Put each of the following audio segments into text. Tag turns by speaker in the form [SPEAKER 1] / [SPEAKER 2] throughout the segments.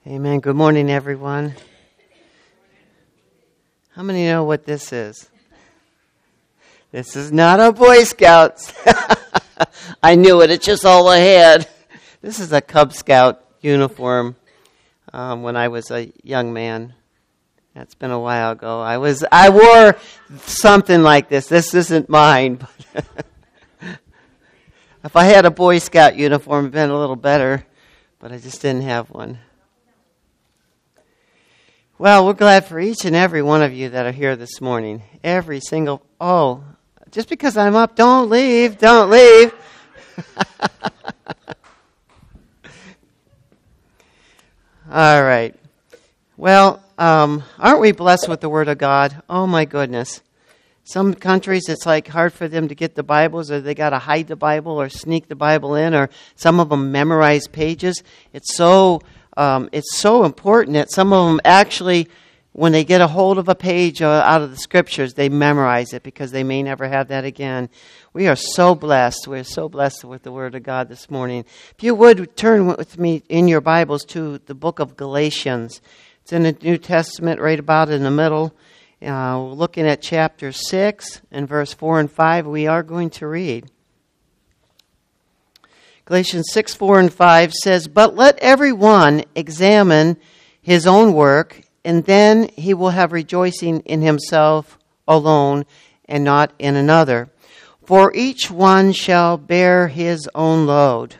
[SPEAKER 1] Amen. Good morning, everyone. How many know what this is? This is not a Boy Scouts. I knew it. It's just all I had. This is a Cub Scout uniform when I was a young man. That's been a while ago. I wore something like this. This isn't mine. But if I had a Boy Scout uniform, it'd been a little better. But I just didn't have one. Well, we're glad for each and every one of you that are here this morning. Every single, just because I'm up, don't leave. All right. Well, aren't we blessed with the Word of God? Oh, my goodness. Some countries, it's like hard for them to get the Bibles, or they got to hide the Bible or sneak the Bible in, or some of them memorize pages. It's so important that some of them actually, when they get a hold of a page out of the Scriptures, they memorize it because they may never have that again. We are so blessed. We're so blessed with the Word of God this morning. If you would, turn with me in your Bibles to the book of Galatians. It's in the New Testament, right about in the middle. Looking at chapter 6 and verse 4 and 5, we are going to read. Galatians 6, 4 and 5 says, "But let everyone examine his own work, and then he will have rejoicing in himself alone and not in another. For each one shall bear his own load."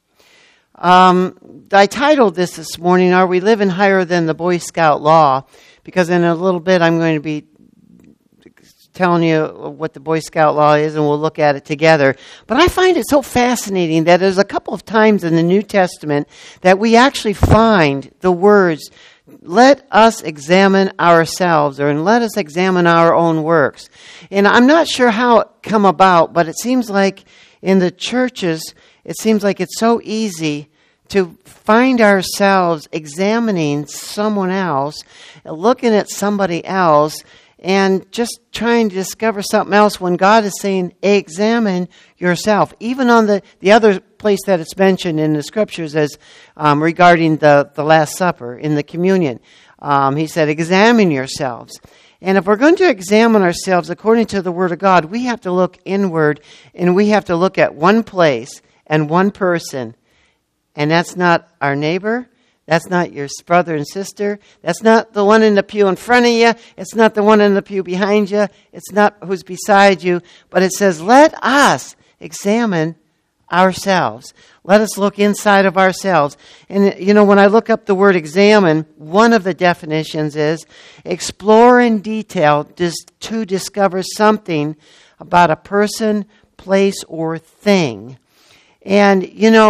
[SPEAKER 1] I titled this morning, "Are We Living Higher Than the Boy Scout Law?" Because in a little bit I'm going to be telling you what the Boy Scout law is, and we'll look at it together. But I find it so fascinating that there's a couple of times in the New Testament that we actually find the words, "Let us examine ourselves," or "Let us examine our own works." And I'm not sure how it come about, but it seems like in the churches, it seems like it's so easy to find ourselves examining someone else, looking at somebody else, and just trying to discover something else when God is saying, examine yourself. Even on the other place that it's mentioned in the Scriptures as regarding the Last Supper, in the communion. He said, examine yourselves. And if we're going to examine ourselves according to the Word of God, we have to look inward, and we have to look at one place and one person. And that's not our neighbor. That's not your brother and sister. That's not the one in the pew in front of you. It's not the one in the pew behind you. It's not who's beside you. But it says, let us examine ourselves. Let us look inside of ourselves. And, when I look up the word examine, one of the definitions is explore in detail to discover something about a person, place, or thing. And,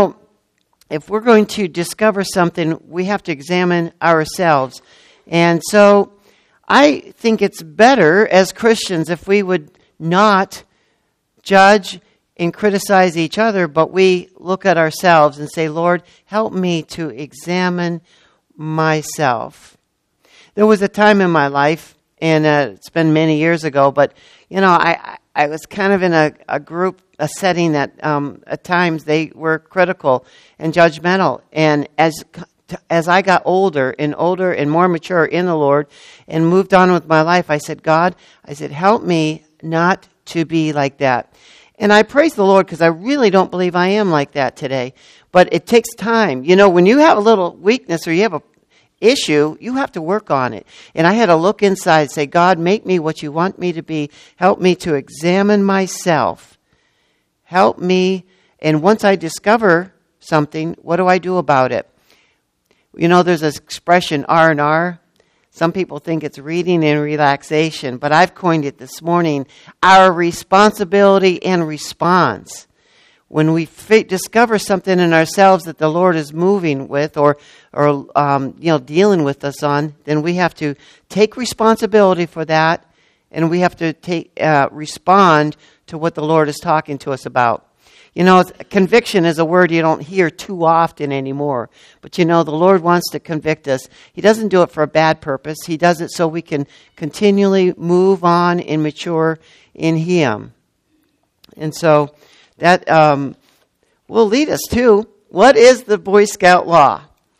[SPEAKER 1] if we're going to discover something, we have to examine ourselves. And so I think it's better as Christians if we would not judge and criticize each other, but we look at ourselves and say, Lord, help me to examine myself. There was a time in my life, and it's been many years ago, but, I was kind of in a group, a setting that at times they were critical and judgmental. And as I got older and more mature in the Lord and moved on with my life, I said, God, help me not to be like that. And I praise the Lord because I really don't believe I am like that today. But it takes time. When you have a little weakness or you have a issue, you have to work on it. And I had to look inside and say, God, make me what you want me to be. Help me to examine myself. Help me. And once I discover something, what do I do about it? There's this expression, R&R. Some people think it's reading and relaxation, but I've coined it this morning, our responsibility and response. When we discover something in ourselves that the Lord is moving with or dealing with us on, then we have to take responsibility for that, and we have to respond to what the Lord is talking to us about. Conviction is a word you don't hear too often anymore. But the Lord wants to convict us. He doesn't do it for a bad purpose. He does it so we can continually move on and mature in Him. And so that will lead us to, what is the Boy Scout law?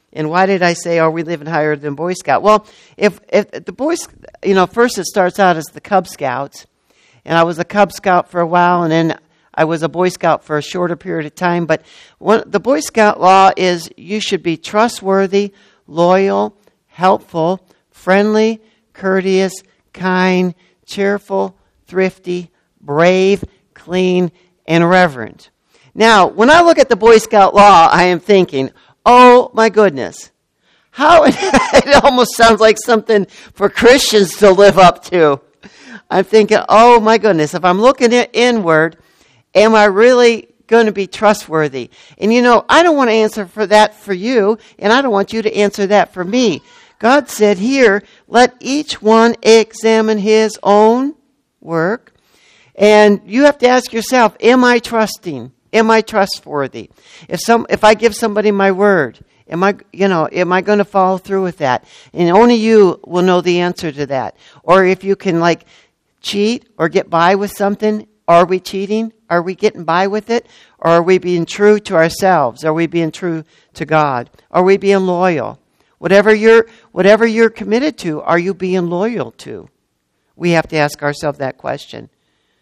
[SPEAKER 1] And why did I say, are we living higher than Boy Scout? Well, if the Boys, first it starts out as the Cub Scouts. And I was a Cub Scout for a while, and then I was a Boy Scout for a shorter period of time. But the Boy Scout law is you should be trustworthy, loyal, helpful, friendly, courteous, kind, cheerful, thrifty, brave, clean, and reverent. Now, when I look at the Boy Scout law, I am thinking, oh my goodness, how it almost sounds like something for Christians to live up to. I'm thinking, oh my goodness, if I'm looking inward, am I really going to be trustworthy? And I don't want to answer for that for you, and I don't want you to answer that for me. God said here, let each one examine his own work. And you have to ask yourself, am I trusting? Am I trustworthy? If I give somebody my word, am I going to follow through with that? And only you will know the answer to that. Or if you can cheat or get by with something, are we cheating? Are we getting by with it? Or are we being true to ourselves? Are we being true to God? Are we being loyal? Whatever you're committed to, are you being loyal to? We have to ask ourselves that question.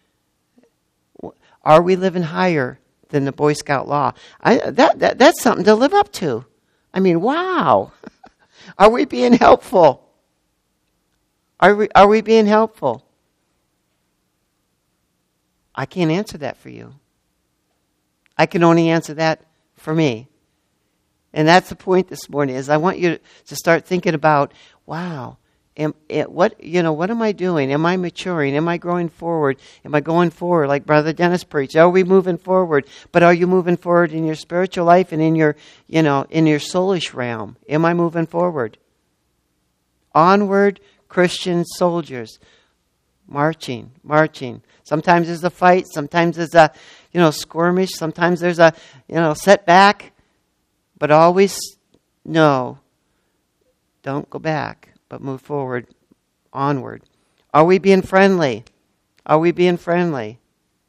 [SPEAKER 1] Are we living higher than the Boy Scout law? That's something to live up to. I mean, wow. Are we being helpful? Are we being helpful? I can't answer that for you. I can only answer that for me. And that's the point this morning, is I want you to start thinking about, wow, what am I doing? Am I maturing? Am I growing forward? Am I going forward like Brother Dennis preached? Are we moving forward? But are you moving forward in your spiritual life and in your soulish realm? Am I moving forward? Onward, Christian soldiers, marching. Sometimes there's a fight. Sometimes there's a, skirmish. Sometimes there's a, setback. But always know, don't go back, but move forward, onward. Are we being friendly? Are we being friendly?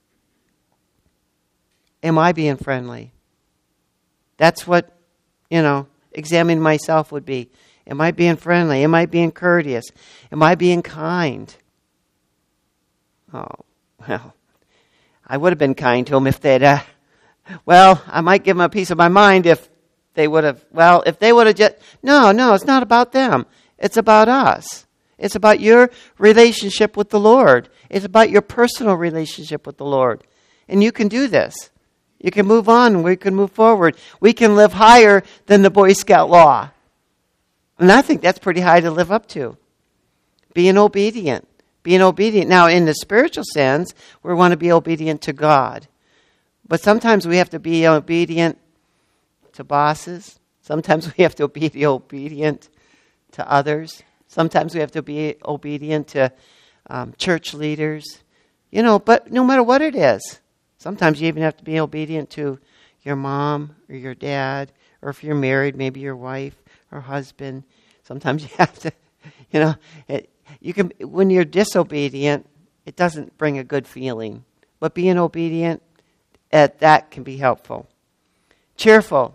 [SPEAKER 1] Am I being friendly? That's what, examining myself would be. Am I being friendly? Am I being courteous? Am I being kind? Oh, well, I would have been kind to them if they'd, I might give them a piece of my mind if they would have just, no, it's not about them. It's about us. It's about your relationship with the Lord. It's about your personal relationship with the Lord. And you can do this. You can move on. We can move forward. We can live higher than the Boy Scout law. And I think that's pretty high to live up to. Being obedient. Now, in the spiritual sense, we want to be obedient to God. But sometimes we have to be obedient to bosses. Sometimes we have to be obedient to others. Sometimes we have to be obedient to church leaders. But no matter what it is, sometimes you even have to be obedient to your mom or your dad, or if you're married, maybe your wife or husband. Sometimes you have to, when you're disobedient, it doesn't bring a good feeling. But being obedient, that can be helpful. Cheerful.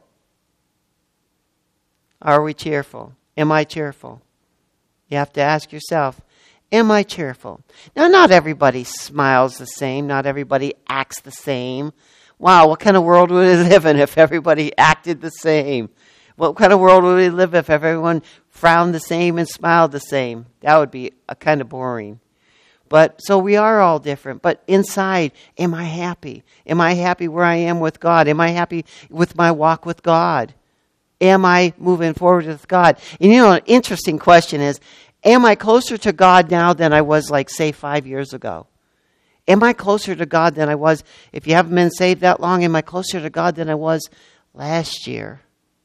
[SPEAKER 1] Are we cheerful? Am I cheerful? You have to ask yourself, am I cheerful? Now, not everybody smiles the same. Not everybody acts the same. Wow, what kind of world would we live in if everybody acted the same? What kind of world would we live if everyone frowned the same and smiled the same? That would be kind of boring. But so we are all different. But inside, am I happy? Am I happy where I am with God? Am I happy with my walk with God? Am I moving forward with God? And an interesting question is, am I closer to God now than I was, say, 5 years ago? Am I closer to God than I was, if you haven't been saved that long, am I closer to God than I was last year?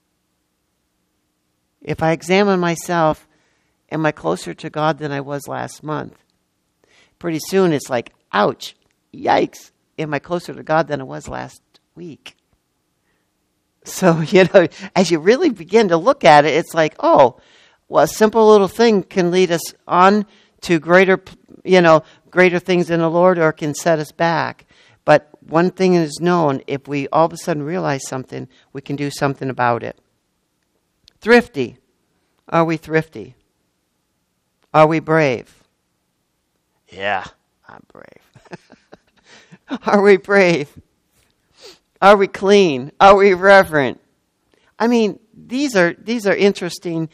[SPEAKER 1] If I examine myself, am I closer to God than I was last month? Pretty soon it's like, ouch, yikes, am I closer to God than I was last week? So, as you really begin to look at it, it's like, oh, well, a simple little thing can lead us on to greater things in the Lord, or can set us back. But one thing is known, if we all of a sudden realize something, we can do something about it. Thrifty. Are we thrifty? Are we brave? Yeah, I'm brave. Are we brave? Are we clean? Are we reverent? I mean, these are interesting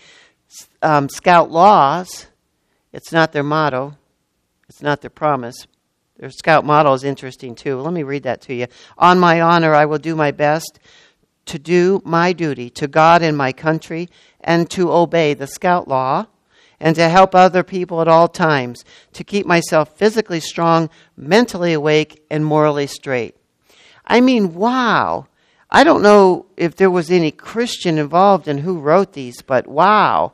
[SPEAKER 1] Scout laws. It's not their motto. It's not their promise. Their Scout motto is interesting too. Let me read that to you. On my honor, I will do my best to do my duty to God and my country and to obey the Scout law and to help other people at all times, to keep myself physically strong, mentally awake, and morally straight. I mean, wow. I don't know if there was any Christian involved in who wrote these, but wow.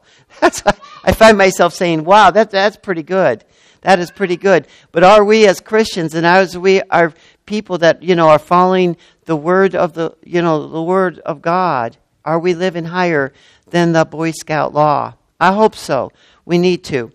[SPEAKER 1] I find myself saying, wow, that's pretty good. That is pretty good. But are we as Christians and as we are people that, are following the word of the word of God, are we living higher than the Boy Scout law? I hope so. We need to.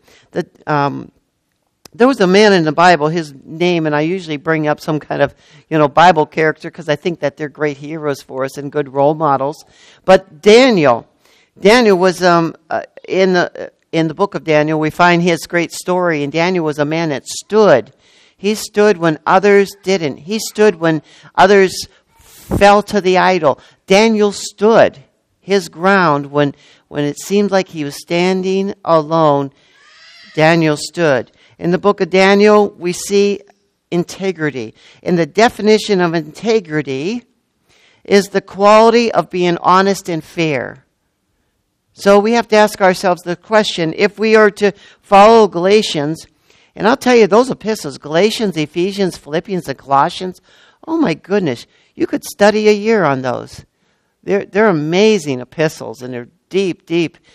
[SPEAKER 1] There was a man in the Bible, his name, and I usually bring up some kind of, Bible character because I think that they're great heroes for us and good role models. But Daniel was in the book of Daniel, we find his great story, and Daniel was a man that stood. He stood when others didn't. He stood when others fell to the idol. Daniel stood his ground when it seemed like he was standing alone. Daniel stood. In the book of Daniel, we see integrity. And the definition of integrity is the quality of being honest and fair. So we have to ask ourselves the question, if we are to follow Galatians, and I'll tell you, those epistles, Galatians, Ephesians, Philippians, and Colossians, oh my goodness, you could study a year on those. They're amazing epistles, and they're deep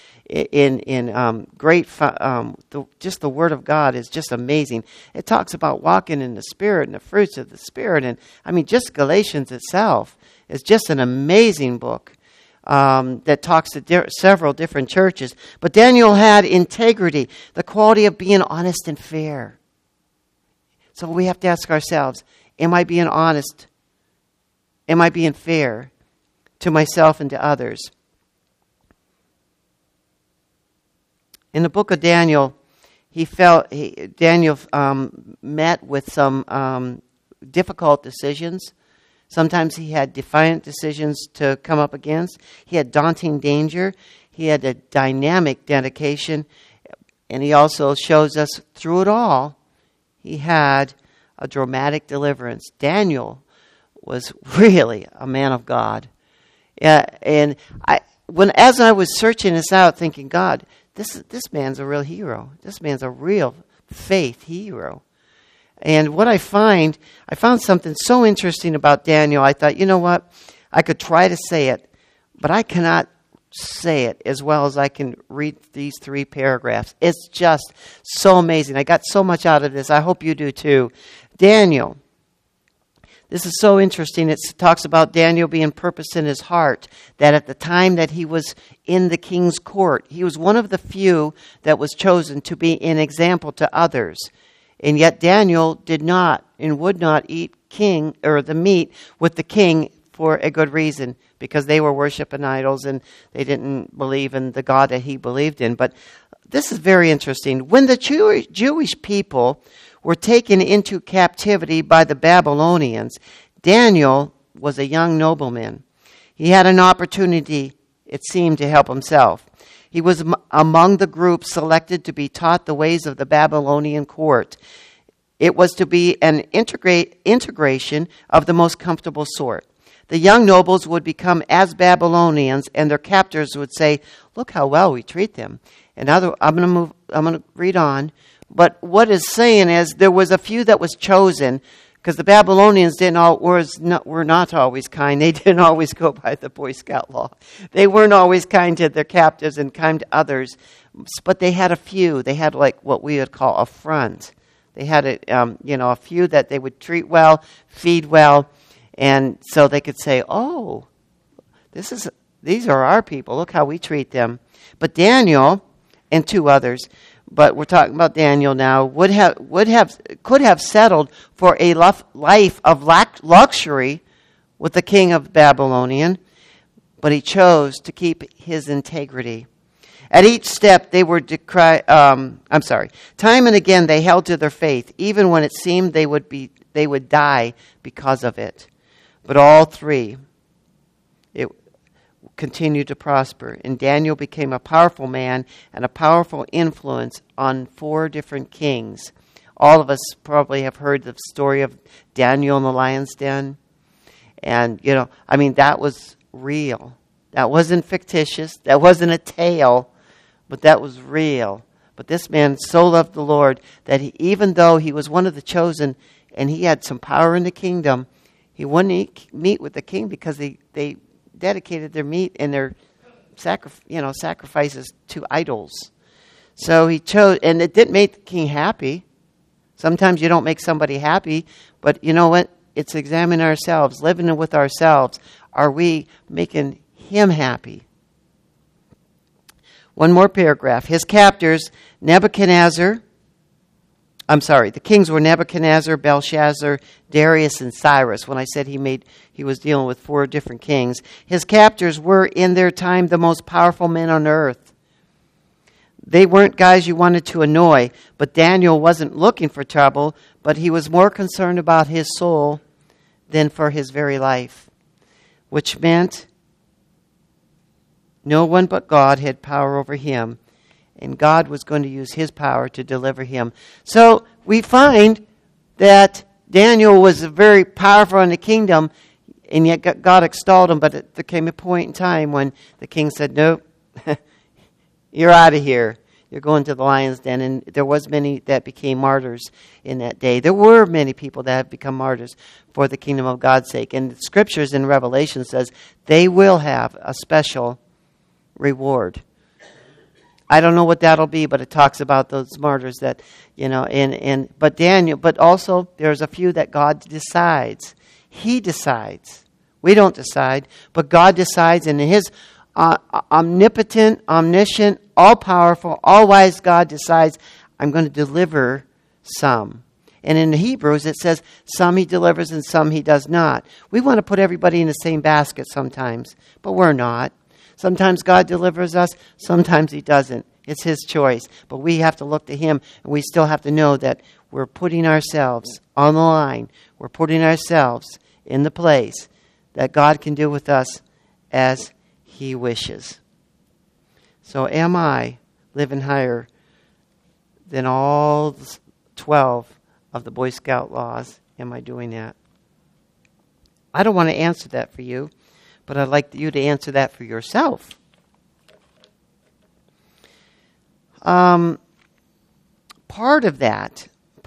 [SPEAKER 1] in great. Just the Word of God is just amazing. It talks about walking in the Spirit and the fruits of the Spirit, and I mean, just Galatians itself is just an amazing book. That talks to several different churches. But Daniel had integrity, the quality of being honest and fair. So we have to ask ourselves, am I being honest? Am I being fair to myself and to others? In the book of Daniel, Daniel met with some difficult decisions. Sometimes he had defiant decisions to come up against. He had daunting danger. He had a dynamic dedication. And he also shows us through it all, he had a dramatic deliverance. Daniel was really a man of God. And as I was searching this out, thinking, God, this man's a real hero. This man's a real faith hero. And what I found something so interesting about Daniel. I thought, you know what? I could try to say it, but I cannot say it as well as I can read these 3 paragraphs. It's just so amazing. I got so much out of this. I hope you do too. Daniel. This is so interesting. It talks about Daniel being purpose in his heart, that at the time that he was in the king's court, he was one of the few that was chosen to be an example to others. And yet Daniel did not and would not eat the meat with the king for a good reason, because they were worshiping idols and they didn't believe in the God that he believed in. But this is very interesting. When the Jewish people were taken into captivity by the Babylonians, Daniel was a young nobleman. He had an opportunity, it seemed, to help himself. He was among the group selected to be taught the ways of the Babylonian court. It was to be an integration of the most comfortable sort. The young nobles would become as Babylonians, and their captors would say, "Look how well we treat them." And I'm going to read on. But what it's saying is there was a few that was chosen, because the Babylonians were not always kind. They didn't always go by the Boy Scout law. They weren't always kind to their captives and kind to others. But they had a few. They had like what we would call a front. They had a few that they would treat well, feed well, and so they could say, "Oh, these are our people. Look how we treat them." But Daniel and 2 others. But we're talking about Daniel now, could have settled for a life of luxury with the king of Babylonian, but he chose to keep his integrity. At each step, they were time and again they held to their faith, even when it seemed they would die because of it. But all three, it continued to prosper. And Daniel became a powerful man and a powerful influence on 4 different kings. All of us probably have heard the story of Daniel in the lion's den. And, that was real. That wasn't fictitious. That wasn't a tale, but that was real. But this man so loved the Lord that even though he was one of the chosen and he had some power in the kingdom, he wouldn't meet with the king because they dedicated their meat and their sacrifices to idols. So he chose, and it didn't make the king happy. Sometimes you don't make somebody happy, but you know what? It's examining ourselves, living with ourselves. Are we making him happy? One more paragraph. His captors, the kings were Nebuchadnezzar, Belshazzar, Darius, and Cyrus. When I said he was dealing with 4 different kings. His captors were, in their time, the most powerful men on earth. They weren't guys you wanted to annoy, but Daniel wasn't looking for trouble, but he was more concerned about his soul than for his very life, which meant no one but God had power over him, and God was going to use his power to deliver him. So we find that Daniel was very powerful in the kingdom, and yet God extolled him, but there came a point in time when the king said, nope, you're out of here. You're going to the lion's den. And there was many that became martyrs in that day. There were many people that have become martyrs for the kingdom of God's sake. And the scriptures in Revelation says they will have a special reward. I don't know what that'll be, but it talks about those martyrs that, but also there's a few that God decides. He decides. We don't decide, but God decides, and his omnipotent, omniscient, all-powerful, all-wise God decides, I'm going to deliver some. And in the Hebrews, it says, some he delivers and some he does not. We want to put everybody in the same basket sometimes, but we're not. Sometimes God delivers us, sometimes he doesn't. It's his choice. But we have to look to him, and we still have to know that we're putting ourselves on the line. We're putting ourselves in the place that God can do with us as he wishes. So am I living higher than all 12 of the Boy Scout laws? Am I doing that? I don't want to answer that for you, but I'd like you to answer that for yourself. Part of that,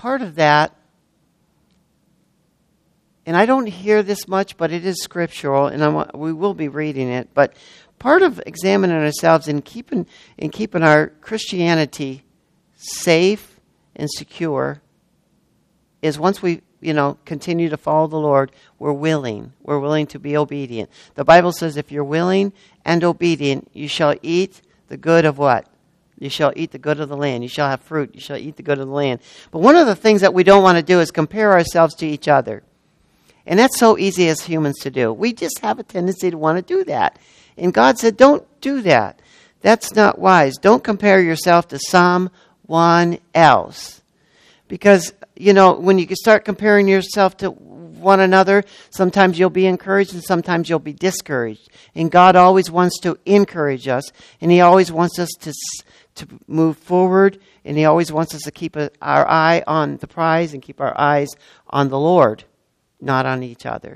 [SPEAKER 1] and I don't hear this much, but it is scriptural, and we will be reading it. But part of examining ourselves and keeping our Christianity safe and secure is once we continue to follow the Lord, we're willing to be obedient. The Bible says, if you're willing and obedient, you shall eat the good of what? You shall eat the good of the land. You shall have fruit. You shall eat the good of the land. But one of the things that we don't want to do is compare ourselves to each other. And that's so easy as humans to do. We just have a tendency to want to do that. And God said, don't do that. That's not wise. Don't compare yourself to someone else. Because, when you start comparing yourself to one another, sometimes you'll be encouraged and sometimes you'll be discouraged. And God always wants to encourage us, and he always wants us to move forward, and he always wants us to keep our eye on the prize and keep our eyes on the Lord, not on each other.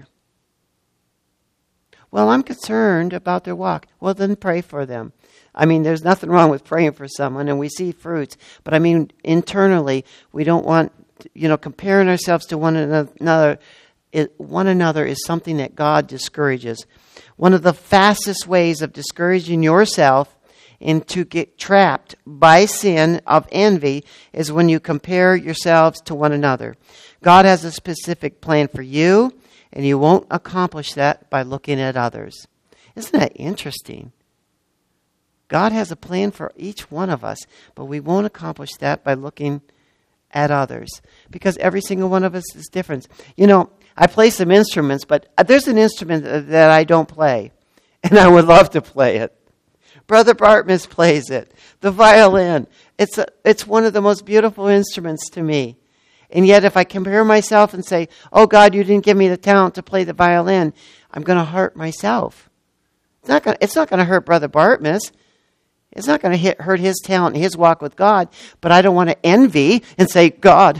[SPEAKER 1] Well, I'm concerned about their walk. Well, then pray for them. There's nothing wrong with praying for someone, and we see fruits. But internally, we don't want, comparing ourselves to one another. One another is something that God discourages. One of the fastest ways of discouraging yourself and to get trapped by sin of envy is when you compare yourselves to one another. God has a specific plan for you, and you won't accomplish that by looking at others. Isn't that interesting? God has a plan for each one of us, but we won't accomplish that by looking at others, because every single one of us is different. I play some instruments, but there's an instrument that I don't play, and I would love to play it. Brother Bartmus plays it. The violin. It's one of the most beautiful instruments to me. And yet if I compare myself and say, oh God, you didn't give me the talent to play the violin, I'm going to hurt myself. It's not going to hurt Brother Bartmus. It's not going to hurt his talent and his walk with God. But I don't want to envy and say, God,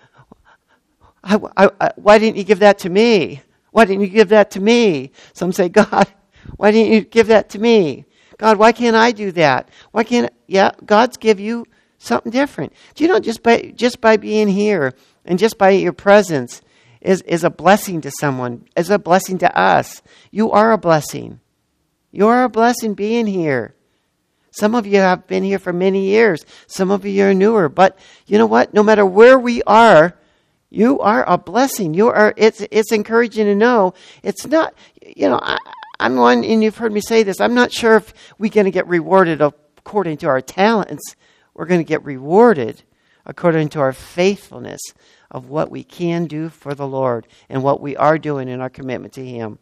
[SPEAKER 1] why didn't you give that to me? Why didn't you give that to me? Some say, God, why didn't you give that to me? God, why can't I do that? Why can't? Yeah, God's give you something different. Do you know just by being here and just by your presence is a blessing to someone, is a blessing to us. You are a blessing. You are a blessing being here. Some of you have been here for many years. Some of you are newer. But you know what? No matter where we are, you are a blessing. It's encouraging to know it's not, I'm one, and you've heard me say this, I'm not sure if we're going to get rewarded according to our talents. We're going to get rewarded according to our faithfulness of what we can do for the Lord and what we are doing in our commitment to Him.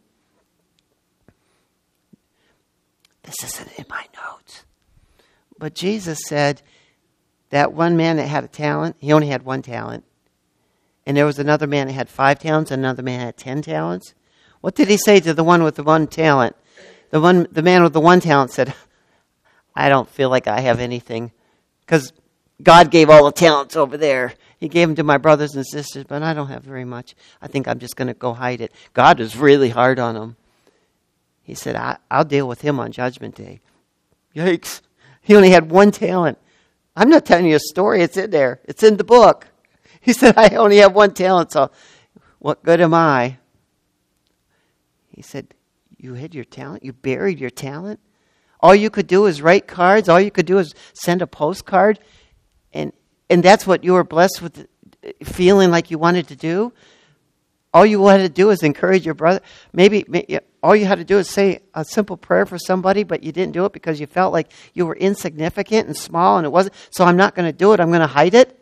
[SPEAKER 1] This isn't in my notes. But Jesus said that one man that had a talent, he only had one talent. And there was another man that had 5 talents, another man had 10 talents. What did he say to the one with the one talent? The man with the one talent said, I don't feel like I have anything. Because God gave all the talents over there. He gave them to my brothers and sisters, but I don't have very much. I think I'm just going to go hide it. God was really hard on him. He said, I'll deal with him on Judgment Day. Yikes. He only had one talent. I'm not telling you a story. It's in there. It's in the book. He said, I only have one talent, so what good am I? He said, you hid your talent? You buried your talent? All you could do is write cards. All you could do is send a postcard. And that's what you were blessed with, feeling like you wanted to do? All you wanted to do is encourage your brother. Maybe all you had to do is say a simple prayer for somebody, but you didn't do it because you felt like you were insignificant and small, and it wasn't. So I'm not going to do it. I'm going to hide it.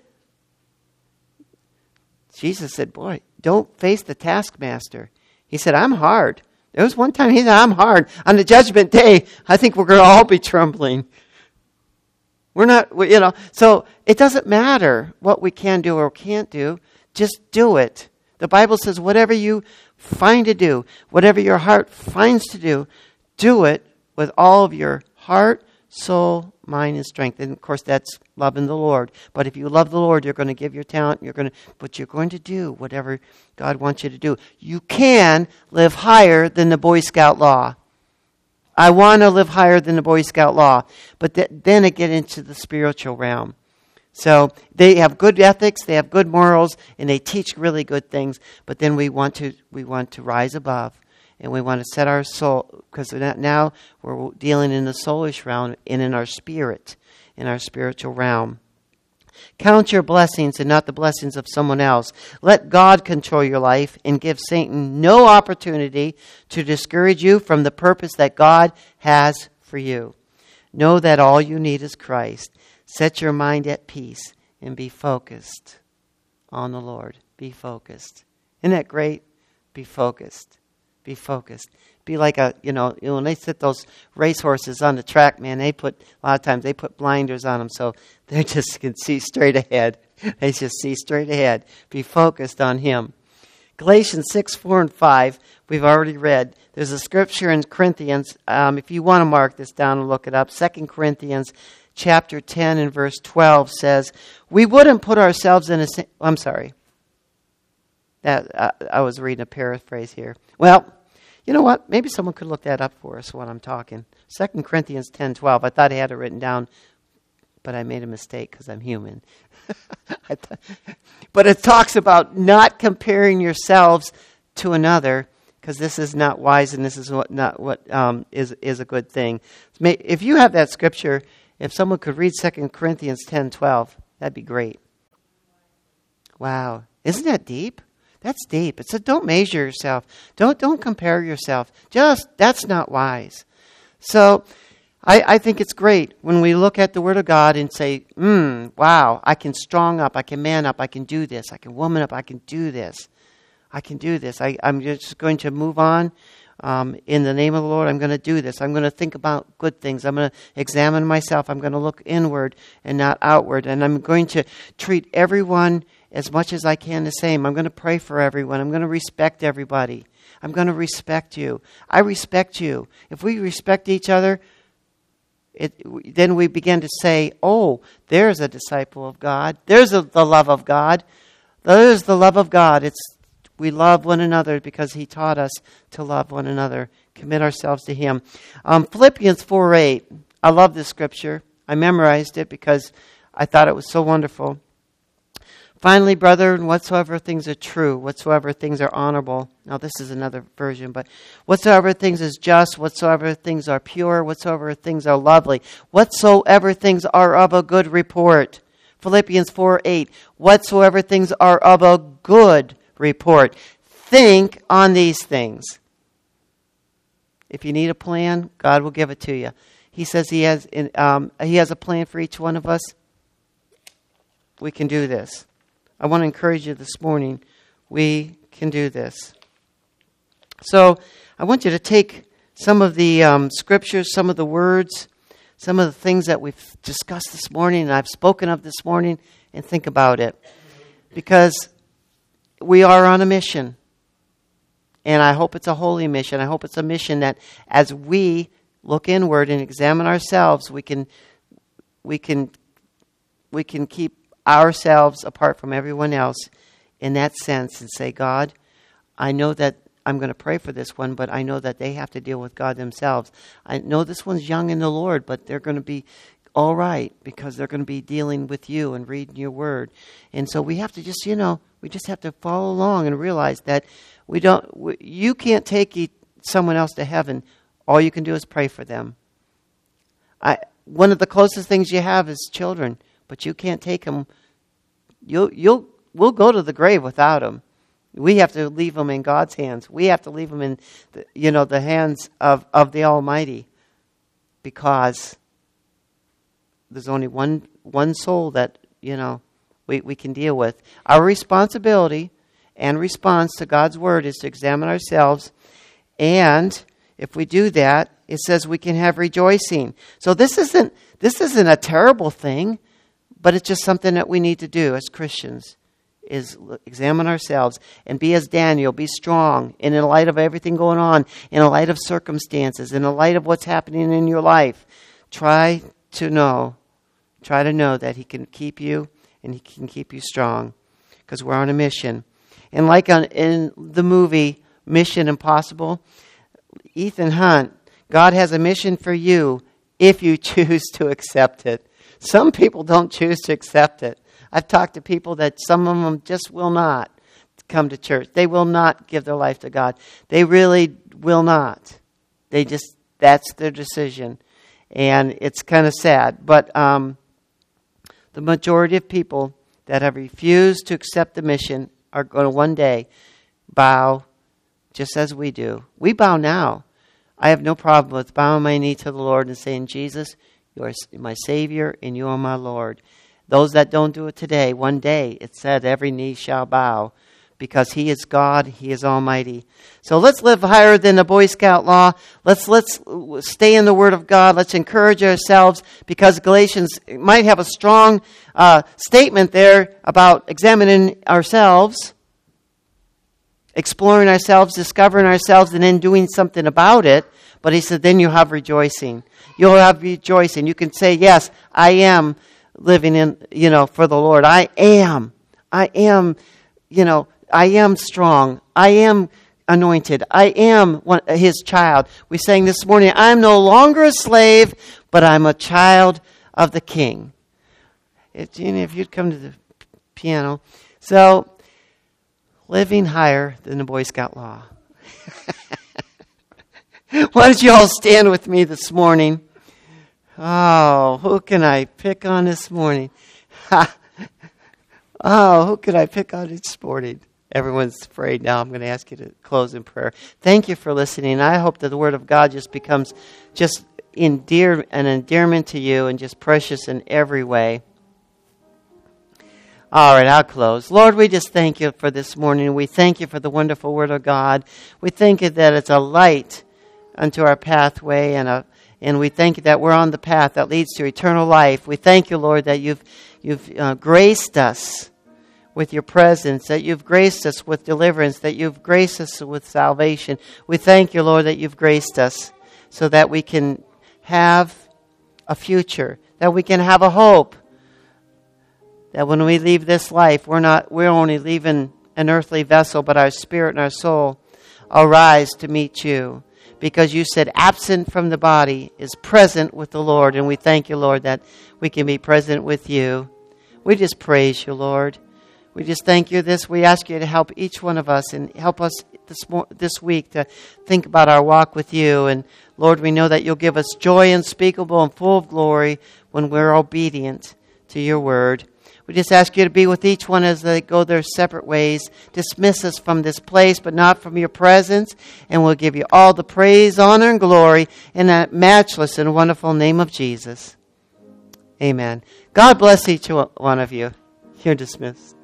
[SPEAKER 1] Jesus said, boy, don't face the taskmaster. He said, I'm hard. There was one time he said, I'm hard. On the Judgment Day, I think we're going to all be trembling. We're not, so it doesn't matter what we can do or can't do. Just do it. The Bible says whatever you find to do, whatever your heart finds to do it with all of your heart, soul, mind, and strength. And of course, that's loving the Lord. But if you love the Lord, you're going to give your talent. But you're going to do whatever God wants you to do. You can live higher than the Boy Scout law. I want to live higher than the Boy Scout law. But then it gets into the spiritual realm. So they have good ethics, they have good morals, and they teach really good things. But then we want to rise above, and we want to set our soul, because now we're dealing in the soulish realm and in our spirit, in our spiritual realm. Count your blessings and not the blessings of someone else. Let God control your life and give Satan no opportunity to discourage you from the purpose that God has for you. Know that all you need is Christ. Set your mind at peace and be focused on the Lord. Be focused. Isn't that great? Be focused. Be focused. Be like when they sit those racehorses on the track, man, a lot of times they put blinders on them so they just can see straight ahead. They just see straight ahead. Be focused on Him. Galatians 6, 4, and 5, we've already read. There's a scripture in Corinthians. If you want to mark this down and look it up, 2 Corinthians chapter 10 and verse 12 says, we wouldn't put ourselves in I'm sorry. I was reading a paraphrase here. Well, you know what? Maybe someone could look that up for us while I'm talking. 2 Corinthians 10:12. I thought I had it written down, but I made a mistake because I'm human. But it talks about not comparing yourselves to another, because this is not wise and this is not what is a good thing. If you have that scripture, if someone could read 2 Corinthians 10:12, that'd be great. Wow. Isn't that deep? That's deep. It said, don't measure yourself. Don't compare yourself. That's not wise. So I think it's great when we look at the Word of God and say, wow, I can strong up, I can man up, I can do this, I can woman up, I can do this. I can do this. I'm just going to move on in the name of the Lord, I'm going to do this. I'm going to think about good things. I'm going to examine myself. I'm going to look inward and not outward. And I'm going to treat everyone as much as I can the same. I'm going to pray for everyone. I'm going to respect everybody. I'm going to respect you. I respect you. If we respect each other, then we begin to say, oh, there's a disciple of God. There's the love of God. There's the love of God. We love one another because He taught us to love one another, commit ourselves to Him. Philippians 4:8. I love this scripture. I memorized it because I thought it was so wonderful. Finally, brethren, whatsoever things are true, whatsoever things are honorable. Now, this is another version, but whatsoever things is just, whatsoever things are pure, whatsoever things are lovely, whatsoever things are of a good report. Philippians 4:8. Whatsoever things are of a good report. Think on these things. If you need a plan, God will give it to you. He says He has a plan for each one of us. We can do this. I want to encourage you this morning. We can do this. So I want you to take some of the scriptures, some of the words, some of the things that we've discussed this morning and I've spoken of this morning, and think about it. Because we are on a mission. And I hope it's a holy mission. I hope it's a mission that as we look inward and examine ourselves, we can keep ourselves apart from everyone else in that sense and say, God, I know that I'm going to pray for this one, but I know that they have to deal with God themselves. I know this one's young in the Lord, but they're going to be all right because they're going to be dealing with you and reading your word. And so we have to just, we just have to follow along and realize that you can't take someone else to heaven. All you can do is pray for them. One of the closest things you have is children, but you can't take them. We'll go to the grave without them. We have to leave them in God's hands. We have to leave them in, the hands of the Almighty, because there's only one soul that we can deal with. Our responsibility and response to God's word is to examine ourselves, and if we do that, it says we can have rejoicing. So this isn't a terrible thing, but it's just something that we need to do as Christians, is examine ourselves and be as Daniel, be strong. And in light of everything going on, in the light of circumstances, in the light of what's happening in your life, try to know that He can keep you and He can keep you strong, because we're on a mission. And like in the movie Mission Impossible, Ethan Hunt, God has a mission for you if you choose to accept it. Some people don't choose to accept it. I've talked to people that some of them just will not come to church. They will not give their life to God. They really will not. That's their decision. And it's kind of sad. But the majority of people that have refused to accept the mission are going to one day bow just as we do. We bow now. I have no problem with bowing my knee to the Lord and saying, Jesus, you are my Savior and you are my Lord. Those that don't do it today, one day, it said every knee shall bow, because He is God, He is Almighty. So let's live higher than the Boy Scout law. Let's stay in the Word of God. Let's encourage ourselves, because Galatians might have a strong statement there about examining ourselves, exploring ourselves, discovering ourselves, and then doing something about it. But he said, then you'll have rejoicing. You'll have rejoicing. You can say, yes, I am living in, for the Lord. I am, I am strong. I am anointed. I am His child. We sang this morning, I'm no longer a slave, but I'm a child of the King. If you'd come to the piano. So, living higher than the Boy Scout law. Why don't you all stand with me this morning? Oh, who can I pick on this morning? Who can I pick on this morning? Everyone's afraid now. I'm going to ask you to close in prayer. Thank you for listening. I hope that the Word of God just becomes just an endearment to you and just precious in every way. All right, I'll close. Lord, we just thank you for this morning. We thank you for the wonderful Word of God. We thank you that it's a light unto our pathway, and we thank you that we're on the path that leads to eternal life. We thank you, Lord, that you've graced us with your presence, that you've graced us with deliverance, that you've graced us with salvation. We thank you, Lord, that you've graced us so that we can have a future, that we can have a hope, that when we leave this life, we're only leaving an earthly vessel, but our spirit and our soul arise to meet you. Because you said absent from the body is present with the Lord. And we thank you, Lord, that we can be present with you. We just praise you, Lord. We just thank you this. We ask you to help each one of us and help us this week to think about our walk with you. And Lord, we know that you'll give us joy unspeakable and full of glory when we're obedient to your word. We just ask you to be with each one as they go their separate ways. Dismiss us from this place, but not from your presence. And we'll give you all the praise, honor, and glory in that matchless and wonderful name of Jesus. Amen. God bless each one of you. You're dismissed.